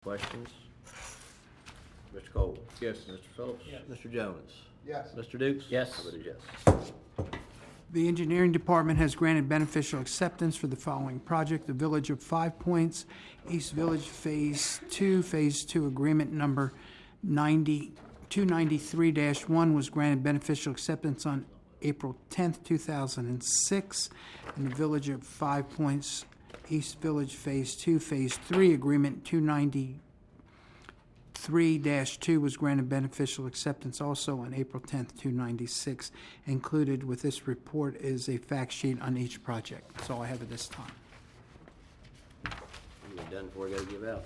Questions? Mr. Cole? Yes. Mr. Phillips? Yes. Mr. Jones? Yes. Mr. Dukes? Yes. I vote is yes. The engineering department has granted beneficial acceptance for the following project: the Village of Five Points, East Village Phase 2 agreement number 293-1 was granted beneficial acceptance on April 10th, 2006, and the Village of Five Points, East Village Phase 2, Phase 3 agreement 293-2 was granted beneficial acceptance also on April 10th, 296. Included with this report is a fact sheet on each project. That's all I have at this time. We're done before we go to give out.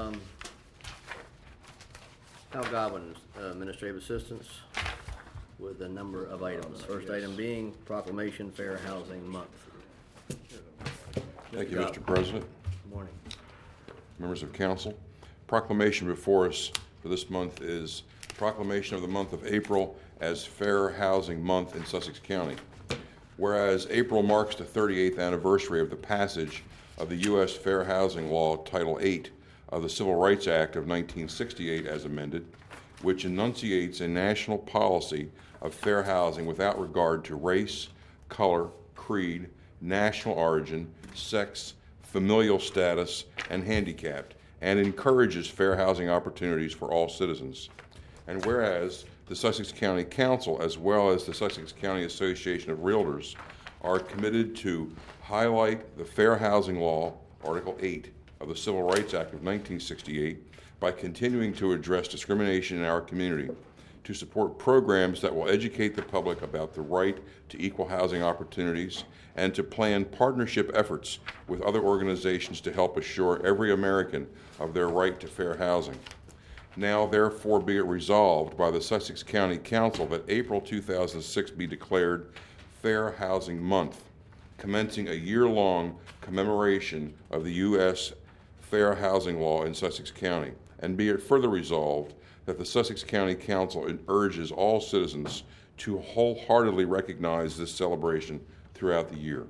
Al Godwin's administrative assistance with a number of items. First item being proclamation Fair Housing Month. Thank you, Mr. President, Good morning. members of council. Proclamation before us for this month is proclamation of the month of April as Fair Housing Month in Sussex County. Whereas April marks the 38th anniversary of the passage of the U.S. Fair Housing Law, Title VIII of the Civil Rights Act of 1968 as amended, which enunciates a national policy of fair housing without regard to race, color, creed, national origin, sex, familial status, and handicapped, and encourages fair housing opportunities for all citizens. And whereas the Sussex County Council, as well as the Sussex County Association of Realtors, are committed to highlight the Fair Housing Law, Article 8 of the Civil Rights Act of 1968, by continuing to address discrimination in our community, to support programs that will educate the public about the right to equal housing opportunities, and to plan partnership efforts with other organizations to help assure every American of their right to fair housing. Now, therefore, be it resolved by the Sussex County Council that April 2006 be declared Fair Housing Month, commencing a year-long commemoration of the U.S. Fair Housing Law in Sussex County. And be it further resolved that the Sussex County Council urges all citizens to wholeheartedly recognize this celebration throughout the year.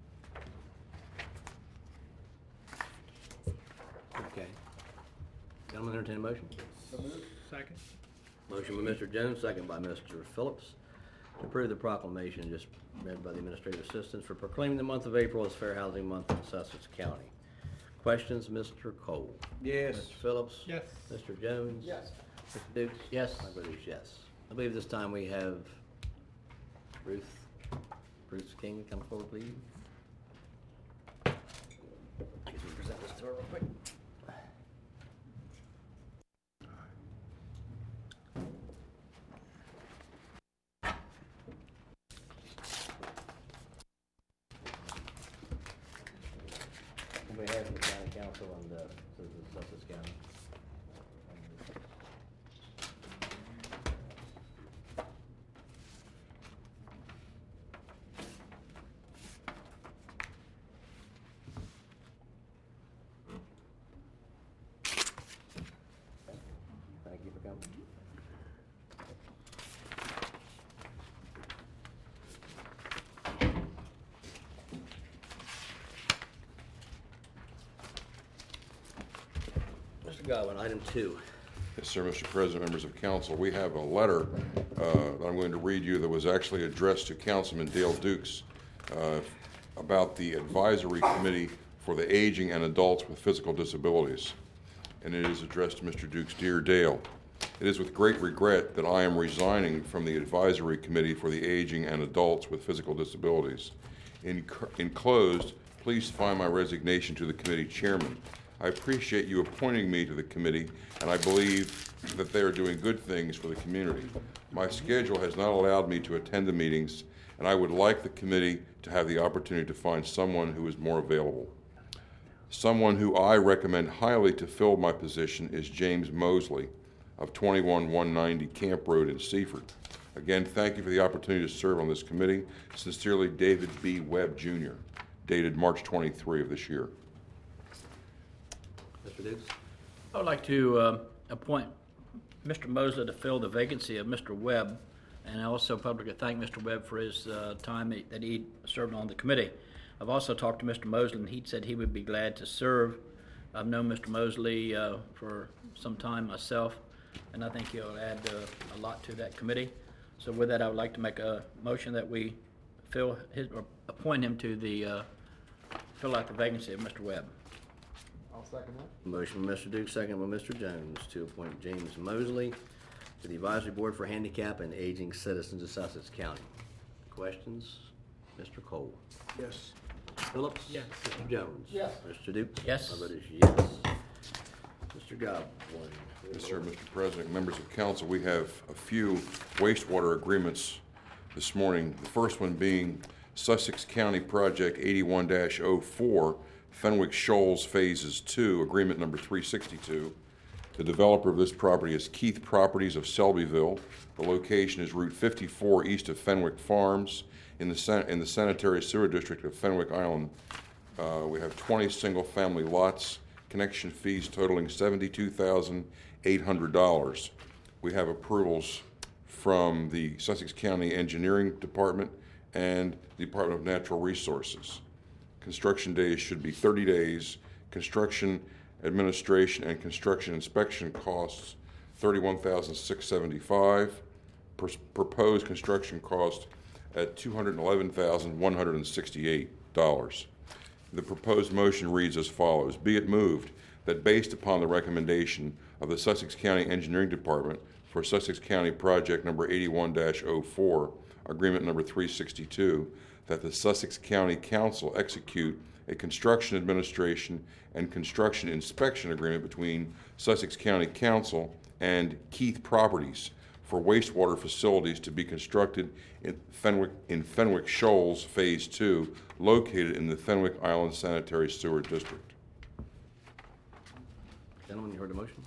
Okay. Gentlemen, entertain a motion. Second. Motion by Mr. Jones, second by Mr. Phillips, to approve the proclamation just read by the administrative assistants for proclaiming the month of April as Fair Housing Month in Sussex County. Questions, Mr. Cole? Yes. Mr. Phillips? Yes. Mr. Jones? Yes. Mr. Dukes? Yes. My vote is yes. I believe this time we have Bruce King, come forward, please. I guess we present this to her real quick. On behalf of the county council and the citizens of Sussex County. Thank you for coming. Mr. Godwin, item 2. Yes, sir, Mr. President, members of council. We have a letter that I'm going to read you that was actually addressed to Councilman Dale Dukes about the Advisory Committee for the Aging and Adults with Physical Disabilities. And it is addressed to Mr. Dukes. Dear Dale, it is with great regret that I am resigning from the Advisory Committee for the Aging and Adults with Physical Disabilities. Enclosed, please find my resignation to the committee chairman. I appreciate you appointing me to the committee, and I believe that they are doing good things for the community. My schedule has not allowed me to attend the meetings, and I would like the committee to have the opportunity to find someone who is more available. Someone who I recommend highly to fill my position is James Mosley of 21190 Camp Road in Seaford. Again, thank you for the opportunity to serve on this committee. Sincerely, David B. Webb, Jr., dated March 23 of this year. Mr. Dukes? I would like to appoint Mr. Mosley to fill the vacancy of Mr. Webb, and I also publicly thank Mr. Webb for his time that he served on the committee. I've also talked to Mr. Mosley, and he said he would be glad to serve I've known Mr. Mosley for some time myself, and I think he'll add a lot to that committee. So with that, I would like to make a motion that we appoint him to fill out the vacancy of Mr. Webb. I'll second that. Motion by Mr. Duke, second by Mr. Jones to appoint James Mosley to the Advisory Board for Handicap and Aging Citizens of Sussex County. Questions? Mr. Cole? Yes. Mr. Phillips? Yes. Mr. Jones? Yes. Mr. Duke? Yes. My vote is yes. Mr. Godwin? Yes, sir, Mr. President, members of council, we have a few wastewater agreements this morning. The first one being Sussex County Project 81-04, Fenwick Shoals Phases 2, Agreement Number 362. The developer of this property is Keith Properties of Selbyville. The location is Route 54 east of Fenwick Farms in the sanitary sewer district of Fenwick Island. We have 20 single-family lots, connection fees totaling $72,800. We have approvals from the Sussex County Engineering Department and the Department of Natural Resources. Construction days should be 30 days. Construction administration and construction inspection costs $31,675. Proposed construction cost at $211,168. The proposed motion reads as follows. Be it moved that based upon the recommendation of the Sussex County Engineering Department for Sussex County Project Number 81-04, Agreement Number 362, that the Sussex County Council execute a construction administration and construction inspection agreement between Sussex County Council and Keith Properties for wastewater facilities to be constructed in Fenwick Shoals Phase 2, located in the Fenwick Island Sanitary Sewer District. Gentlemen, you heard the motion?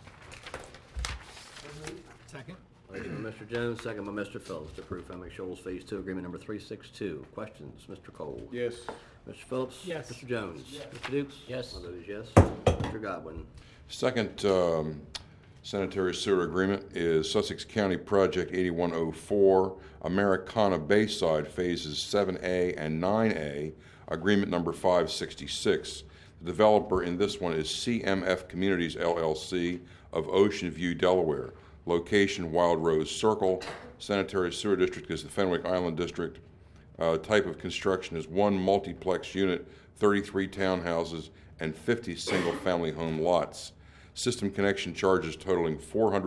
Second. Motion by Mr. Jones, second by Mr. Phillips to approve Fenwick Shoals Phase 2, Agreement Number 362. Questions? Mr. Cole? Yes. Mr. Phillips? Yes. Mr. Jones? Mr. Dukes? Yes. My vote is yes. Mr. Godwin? Second sanitary sewer agreement is Sussex County Project 8104, Americana Bayside Phases 7A and 9A, Agreement Number 566. The developer in this one is CMF Communities, LLC of Ocean View, Delaware. Location, Wild Rose Circle. Sanitary sewer district is the Fenwick Island District. Type of construction is one multiplex unit, 33 townhouses, and 50 single-family home lots. System connection charges totaling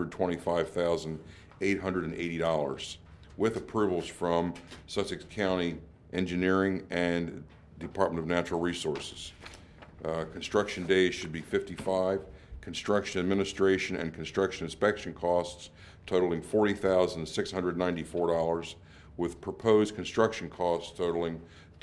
$425,880, with approvals from Sussex County Engineering and Department of Natural Resources. Construction days should be 55. Construction administration and construction inspection costs totaling $40,694, with proposed construction costs totaling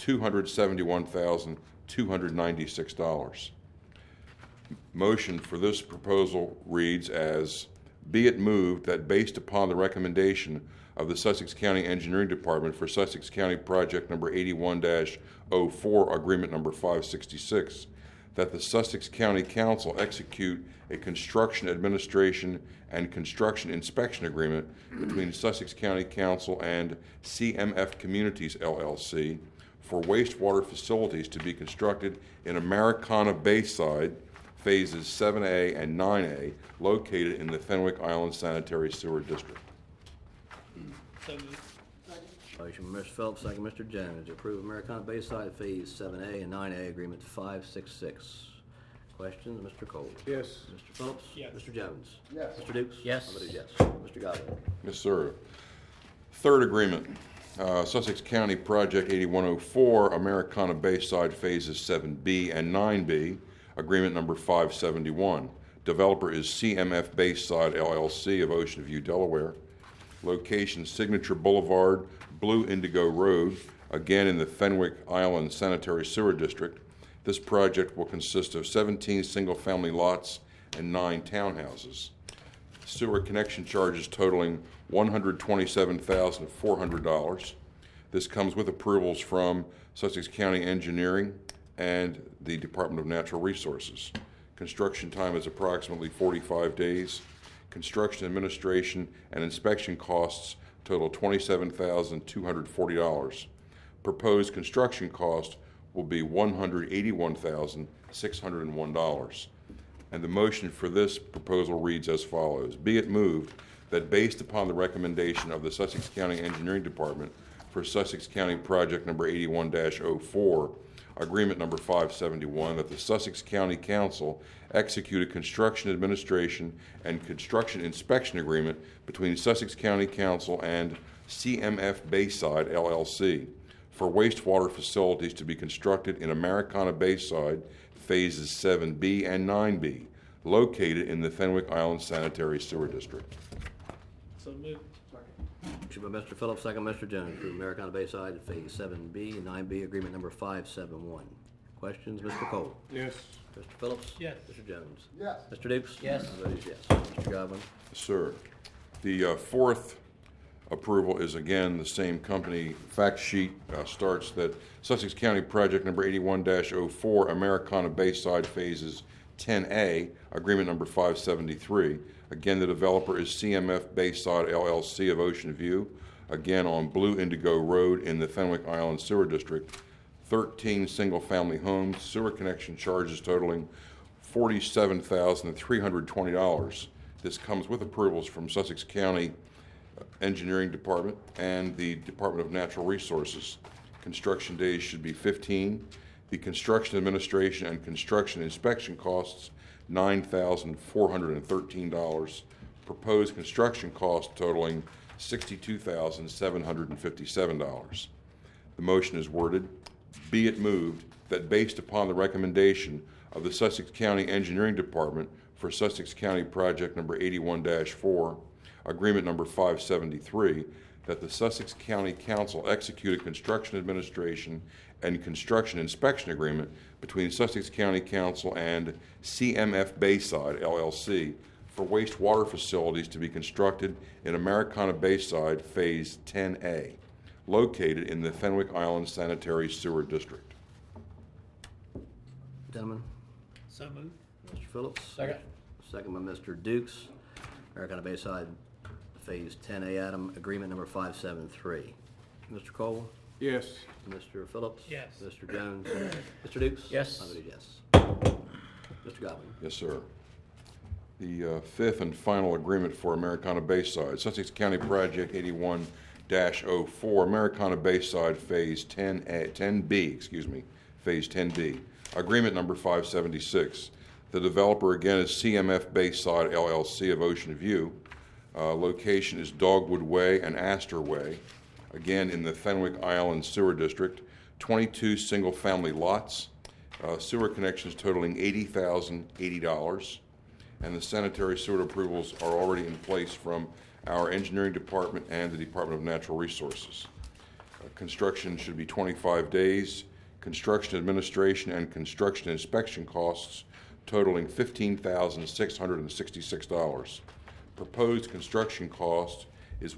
$271,296. Motion for this proposal reads as, be it moved that based upon the recommendation of the Sussex County Engineering Department for Sussex County Project Number 81-04, Agreement Number 566, that the Sussex County Council execute a construction administration and construction inspection agreement between Sussex County Council and CMF Communities, LLC for wastewater facilities to be constructed in Americana Bayside Phases 7A and 9A, located in the Fenwick Island Sanitary Sewer District. Motion by Mr. Phillips, second Mr. Jones to approve Americana Bayside Phase 7A and 9A Agreement 566. Questions? Mr. Cole? Yes. Mr. Phillips? Yes. Mr. Jones? Yes. Mr. Dukes? Yes. My vote is yes. Mr. Godwin? Yes, sir. Third agreement, Sussex County Project 8104, Americana Bayside Phases 7B and 9B, Agreement Number 571. Developer is CMF Bayside, LLC of Ocean View, Delaware. Location, Signature Boulevard, Blue Indigo Road, again in the Fenwick Island Sanitary Sewer District. This project will consist of 17 single-family lots and 9 townhouses. Sewer connection charges totaling $127,400. This comes with approvals from Sussex County Engineering and the Department of Natural Resources. Construction time is approximately 45 days. Construction administration and inspection costs total $27,240. Proposed construction cost will be $181,601. And the motion for this proposal reads as follows. Be it moved that based upon the recommendation of the Sussex County Engineering Department for Sussex County Project Number 81-04, Agreement Number 571, that the Sussex County Council execute a construction administration and construction inspection agreement between Sussex County Council and CMF Bayside, LLC, for wastewater facilities to be constructed in Americana Bayside, Phases 7B and 9B, located in the Fenwick Island Sanitary Sewer District. Motion by Mr. Phillips, second by Mr. Jones, approve Americana Bayside Phase 7B and 9B, agreement number 571. Questions, Mr. Cole? Yes. Mr. Phillips? Yes. Mr. Jones? Yes. Mr. Dukes? Yes. My vote is yes. Mr. Godwin? Sir. The fourth approval is again the same company. Fact sheet starts that Sussex County Project Number 81-04, Americana Bayside Phases 10A, agreement number 573. Again, the developer is CMF Bayside LLC of Ocean View, again on Blue Indigo Road in the Fenwick Island Sewer District. 13 single-family homes, sewer connection charges totaling $47,320. This comes with approvals from Sussex County Engineering Department and the Department of Natural Resources. Construction days should be 15. The construction administration and construction inspection costs, $9,413. Proposed construction cost totaling $62,757. The motion is worded, be it moved that based upon the recommendation of the Sussex County Engineering Department for Sussex County Project Number 81-4, Agreement Number 573, that the Sussex County Council execute a construction administration and construction inspection agreement between Sussex County Council and CMF Bayside, LLC, for wastewater facilities to be constructed in Americana Bayside Phase 10A, located in the Fenwick Island Sanitary Sewer District. Gentlemen? So moved. Mr. Phillips? Second. Second by Mr. Dukes. Americana Bayside Phase 10A, Adam, agreement number 573. Mr. Cole? Yes. Mr. Phillips? Yes. Mr. Jones? Mr. Dukes? Yes. My vote is yes. Mr. Godwin? Yes, sir. The fifth and final agreement for Americana Bayside, Sussex County Project 81-04, Americana Bayside Phase 10B, Phase 10B, agreement number 576. The developer again is CMF Bayside LLC of Ocean View. Location is Dogwood Way and Astor Way, again in the Fenwick Island Sewer District. 22 single-family lots, sewer connections totaling $80,080, and the sanitary sewer approvals are already in place from our engineering department and the Department of Natural Resources. Construction should be 25 days. Construction administration and construction inspection costs totaling $15,666. Proposed construction cost is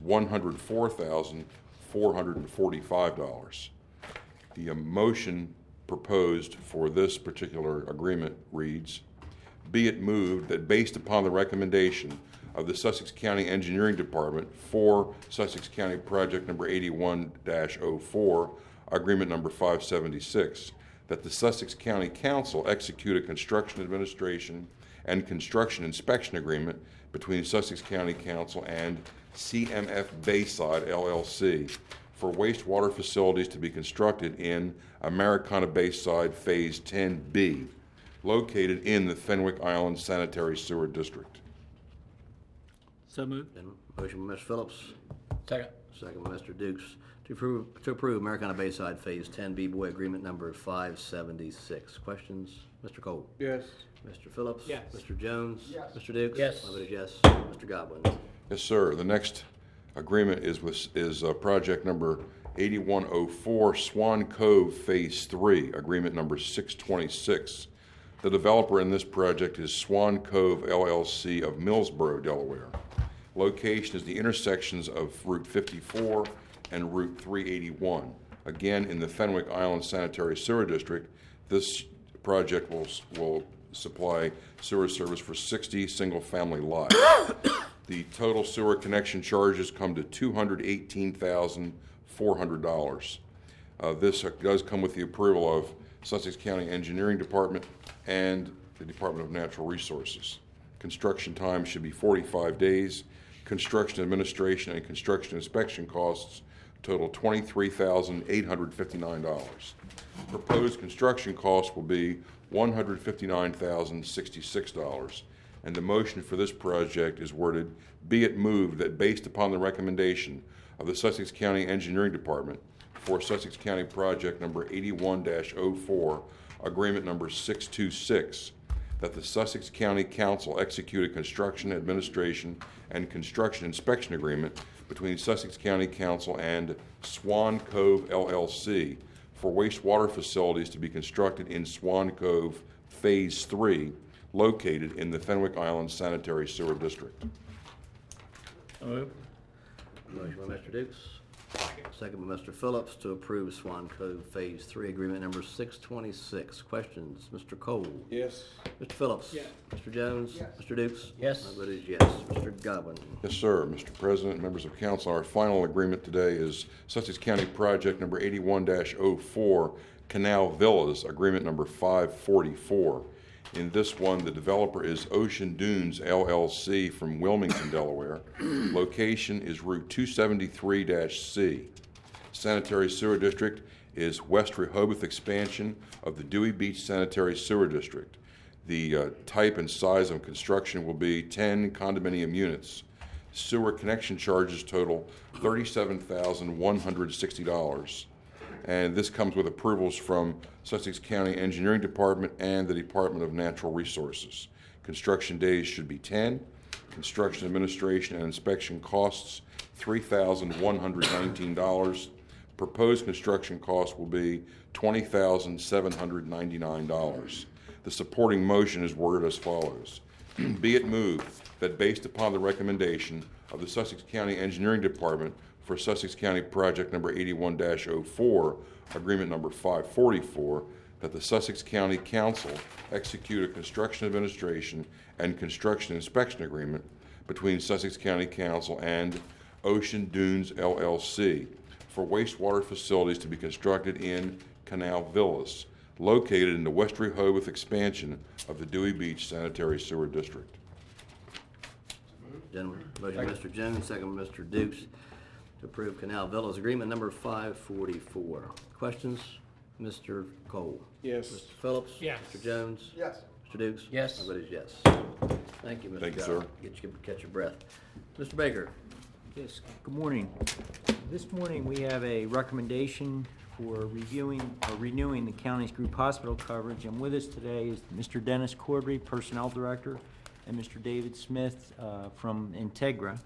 $104,445. The motion proposed for this particular agreement reads, be it moved that based upon the recommendation of the Sussex County Engineering Department for Sussex County Project Number 81-04, Agreement Number 576, that the Sussex County Council execute a construction administration and construction inspection agreement between Sussex County Council and CMF Bayside, LLC, for wastewater facilities to be constructed in Americana Bayside Phase 10B, located in the Fenwick Island Sanitary Sewer District. So moved. Motion by Mr. Phillips, Second. second by Mr. Dukes, to approve Americana Bayside Phase 10B Boy Agreement number 576. Questions? Mr. Cole? Yes. Mr. Phillips? Yes. Mr. Jones? Yes. Mr. Dukes? Yes. My vote is yes. Mr. Godwin? Yes, sir. The next agreement is project number 8104, Swan Cove Phase 3, agreement number 626. The developer in this project is Swan Cove LLC of Millsboro, Delaware. Location is the intersections of Route 54 and Route 381. Again, in the Fenwick Island Sanitary Sewer District, this project will supply sewer service for 60 single-family lots. The total sewer connection charges come to $218,400. This does come with the approval of Sussex County Engineering Department and the Department of Natural Resources. Construction time should be 45 days. Construction administration and construction inspection costs total $23,859. Proposed construction cost will be $159,066, and the motion for this project is worded, "Be it moved that based upon the recommendation of the Sussex County Engineering Department for Sussex County Project number 81-04, Agreement number 626, that the Sussex County Council execute a construction administration and construction inspection agreement between Sussex County Council and Swan Cove LLC for wastewater facilities to be constructed in Swan Cove Phase 3, located in the Fenwick Island Sanitary Sewer District." So moved. Motion by Mr. Dukes. Second by Mr. Phillips to approve Swan Cove Phase 3, agreement number 626. Questions? Mr. Cole? Yes. Mr. Phillips? Yes. Mr. Jones? Yes. Mr. Dukes? Yes. My vote is yes. Mr. Godwin? Yes, sir. Mr. President, members of council, our final agreement today is Sussex County Project number 81-04, Canal Villas, agreement number 544. In this one, the developer is Ocean Dunes LLC from Wilmington, Delaware. Location is Route 273-C. Sanitary Sewer District is West Rehoboth expansion of the Dewey Beach Sanitary Sewer District. The type and size of construction will be 10 condominium units. Sewer connection charges total $37,160. And this comes with approvals from Sussex County Engineering Department and the Department of Natural Resources. Construction days should be 10. Construction administration and inspection costs $3,119. Proposed construction cost will be $20,799. The supporting motion is worded as follows. Be it moved that based upon the recommendation of the Sussex County Engineering Department for Sussex County Project number 81-04, Agreement number 544, that the Sussex County Council execute a construction administration and construction inspection agreement between Sussex County Council and Ocean Dunes LLC for wastewater facilities to be constructed in Canal Villas, located in the West Rehoboth expansion of the Dewey Beach Sanitary Sewer District. Gentlemen, motion by Mr. Jones, second by Mr. Dukes to approve Canal Villas agreement number 544. Questions? Mr. Cole? Yes. Mr. Phillips? Yes. Mr. Jones? Yes. Mr. Dukes? Yes. My vote is yes. Thank you, Mr. Thank you, Godwin. sir. Catch your breath. Mr. Baker? Yes, good morning. This morning, we have a recommendation for reviewing or renewing the county's group hospital coverage, and with us today is Mr. Dennis Cordry, Personnel Director, and Mr. David Smith from Integra.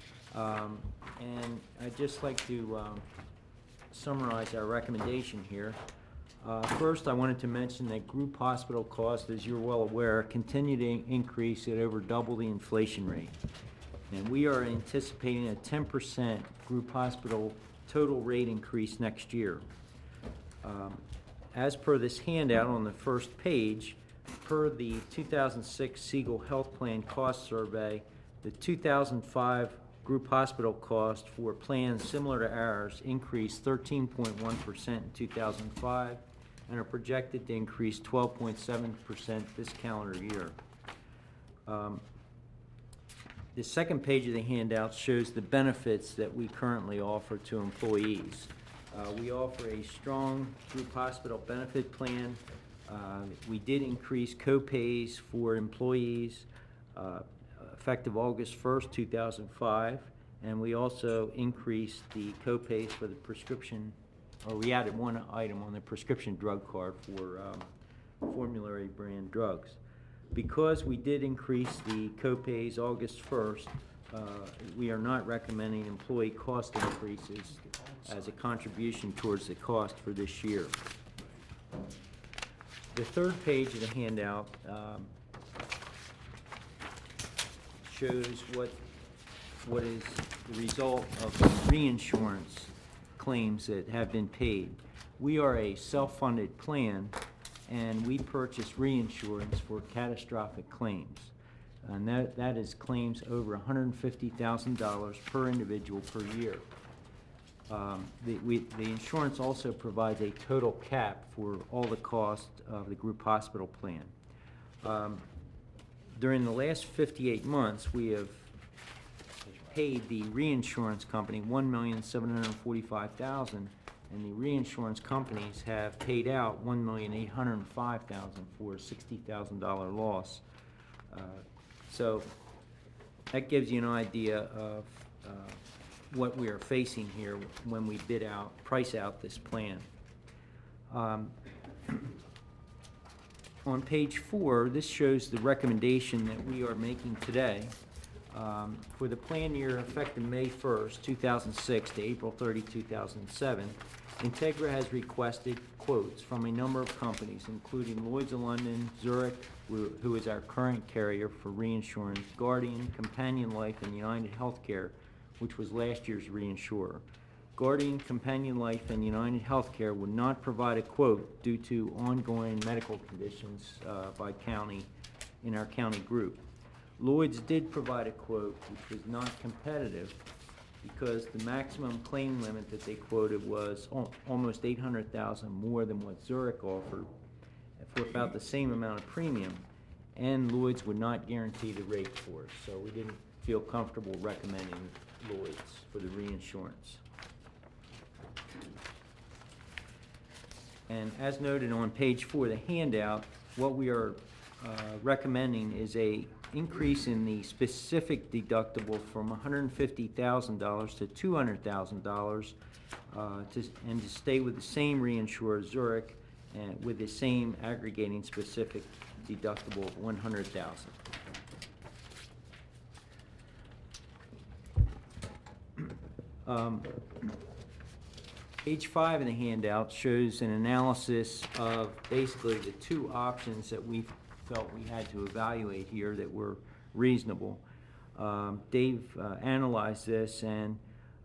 And I'd just like to summarize our recommendation here. First, I wanted to mention that group hospital costs, as you're well aware, continue to increase at over double the inflation rate. And we are anticipating a 10% group hospital total rate increase next year. As per this handout on the first page, per the 2006 Siegel Health Plan Cost Survey, the 2005 group hospital cost for plans similar to ours increased 13.1% in 2005 and are projected to increase 12.7% this calendar year. The second page of the handout shows the benefits that we currently offer to employees. We offer a strong group hospital benefit plan. We did increase co-pays for employees effective August 1st, 2005, and we also increased the co-pays for the prescription, or we added one item on the prescription drug card for formulary brand drugs. Because we did increase the co-pays August 1st, we are not recommending employee cost increases as a contribution towards the cost for this year. The third page of the handout shows what is the result of the reinsurance claims that have been paid. We are a self-funded plan, and we purchase reinsurance for catastrophic claims. And that is claims over $150,000 per individual per year. The insurance also provides a total cap for all the costs of the group hospital plan. During the last 58 months, we have paid the reinsurance company $1,745,000, and the reinsurance companies have paid out $1,805,000 for a $60,000 loss. So that gives you an idea of what we are facing here when we price out this plan. On page 4, this shows the recommendation that we are making today. For the plan year effective May 1st, 2006 to April 30, 2007, Integra has requested quotes from a number of companies, including Lloyd's of London, Zurich, who is our current carrier for reinsurance, Guardian, Companion Life, and United Healthcare, which was last year's reinsurer. Guardian, Companion Life, and United Healthcare would not provide a quote due to ongoing medical conditions by county in our county group. Lloyd's did provide a quote which was not competitive because the maximum claim limit that they quoted was almost $800,000 more than what Zurich offered for about the same amount of premium, and Lloyd's would not guarantee the rate for us, so we didn't feel comfortable recommending Lloyd's for the reinsurance. And as noted on page 4 of the handout, what we are recommending is a increase in the specific deductible from $150,000 to $200,000 and to stay with the same reinsurer, Zurich, and with the same aggregating specific deductible of $100,000. Page 5 in the handout shows an analysis of basically the two options that we felt we had to evaluate here that were reasonable. Dave analyzed this, and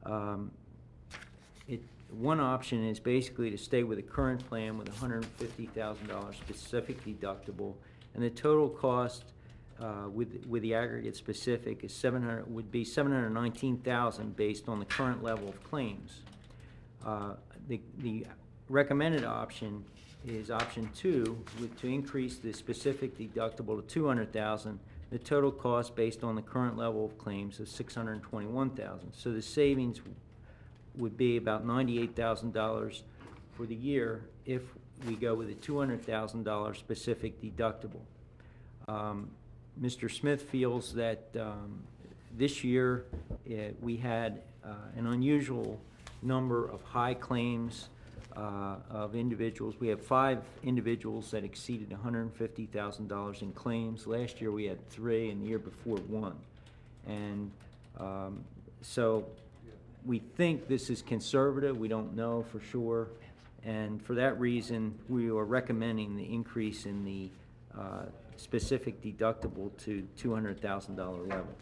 one option is basically to stay with the current plan with $150,000 specific deductible, and the total cost with the aggregate specific is would be $719,000 based on the current level of claims. The recommended option is option 2, to increase the specific deductible to $200,000. The total cost based on the current level of claims is $621,000. So the savings would be about $98,000 for the year if we go with a $200,000 specific deductible. Mr. Smith feels that this year we had an unusual number of high claims of individuals. We have 5 individuals that exceeded $150,000 in claims. Last year we had 3, and the year before 1. And so we think this is conservative. We don't know for sure. And for that reason, we are recommending the increase in the specific deductible to $200,000 level.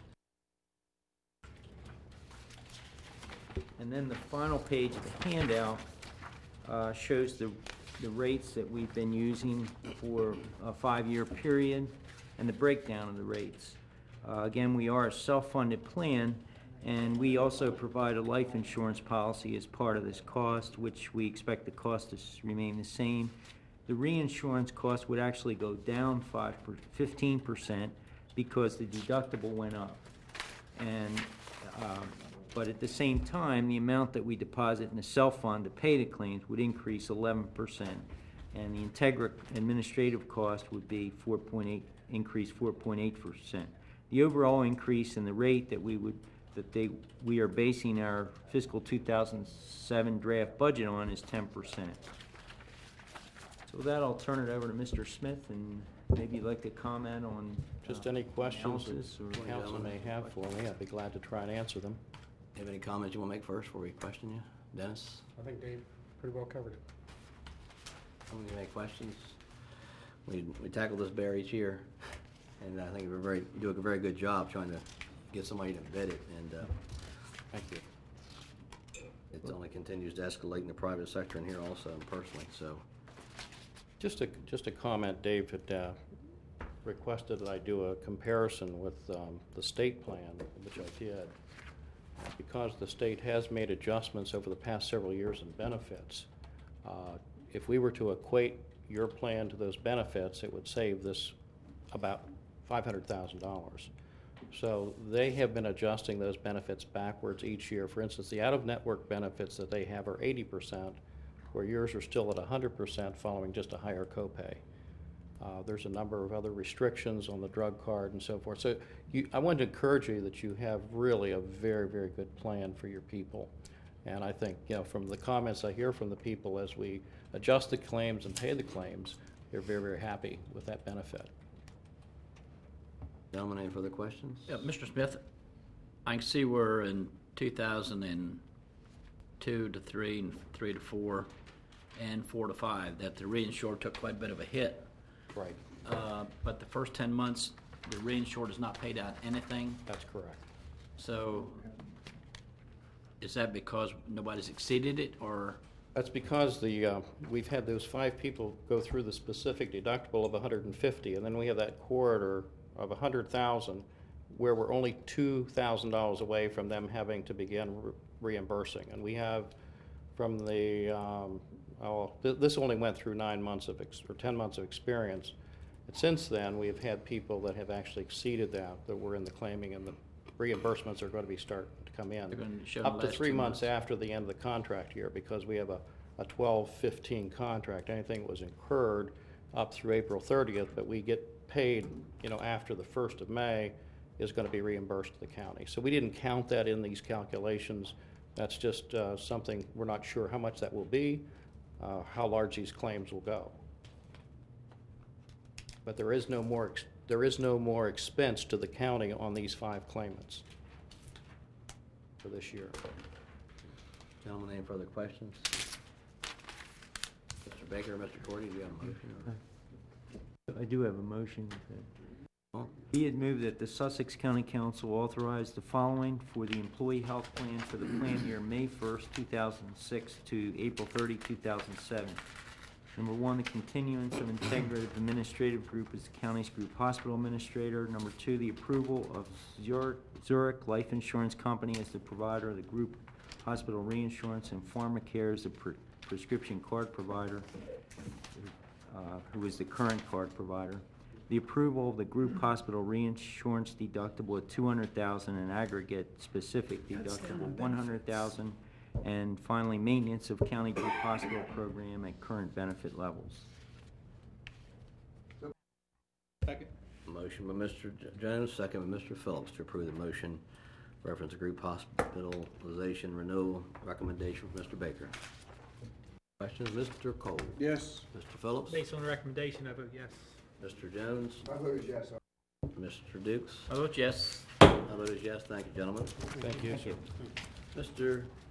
And then the final page of the handout shows the rates that we've been using for a 5-year period and the breakdown of the rates. Again, we are a self-funded plan, and we also provide a life insurance policy as part of this cost, which we expect the cost to remain the same. The reinsurance cost would actually go down 15% because the deductible went up. And but at the same time, the amount that we deposit in the self-fund to pay the claims would increase 11%, and the Integra administrative cost would be increase 4.8%. The overall increase in the rate that we are basing our fiscal 2007 draft budget on is 10%. So with that, I'll turn it over to Mr. Smith, and maybe you'd like to comment on Just any questions analysis or- the council may have for me, I'd be glad to try and answer them. You have any comments you want to make first before we question you? Dennis? I think Dave pretty well covered it. Any questions? We tackle this bear each year, and I think you do a very good job trying to get somebody to bid it, and Thank you. it only continues to escalate in the private sector and here also, and personally, so. Just a comment, Dave had requested that I do a comparison with the state plan, which I did. Because the state has made adjustments over the past several years in benefits, if we were to equate your plan to those benefits, it would save this about $500,000. So they have been adjusting those benefits backwards each year. For instance, the out-of-network benefits that they have are 80%, where yours are still at 100% following just a higher copay. There's a number of other restrictions on the drug card and so forth. So I want to encourage you that you have really a very, very good plan for your people. And I think, from the comments I hear from the people as we adjust the claims and pay the claims, they're very, very happy with that benefit. Gentlemen, any further questions? Yeah, Mr. Smith, I can see we're in 2002 to 3 and 3 to 4 and 4 to 5, that the reinsurer took quite a bit of a hit. Right. But the first 10 months, the reinsurer has not paid out anything. That's correct. So is that because nobody's exceeded it, or? That's because we've had those 5 people go through the specific deductible of 150, and then we have that corridor of 100,000, where we're only $2,000 away from them having to begin reimbursing. And we have from the this only went through 9 months of 10 months of experience. And since then, we have had people that have actually exceeded that were in the claiming, and the reimbursements are going to be starting to come in They're going to show up the to last 3 2 months months. after the end of the contract year, because we have a 12-15 contract. Anything that was incurred up through April 30th, but we get paid, after the 1st of May, is going to be reimbursed to the county. So we didn't count that in these calculations. That's just something we're not sure how much that will be, how large these claims will go. But there is no more expense to the county on these 5 claimants for this year. Gentlemen, any further questions? Mr. Baker or Mr. Cordy, do you have a motion? I do have a motion. Oh. Be it moved that the Sussex County Council authorize the following for the employee health plan for the plan year May 1st, 2006 to April 30, 2007. Number 1, the continuance of Integrative Administrative Group as the county's group hospital administrator. Number 2, the approval of Zurich Life Insurance Company as the provider of the group hospital reinsurance, and PharmaCare as the prescription card provider, who is the current card provider. The approval of the group hospital reinsurance deductible at $200,000 and aggregate specific deductible $100,000, and finally maintenance of county group hospital program at current benefit levels. Motion by Mr. Jones, second by Mr. Phillips to approve the motion reference group hospitalization renewal recommendation from Mr. Baker. Questions? Mr. Cole? Yes. Mr. Phillips? Based on the recommendation, I vote yes. Mr. Jones? My vote is yes. Mr. Dukes? I vote yes. I vote is yes. Thank you, gentlemen. Thank you. Thank you. Mr.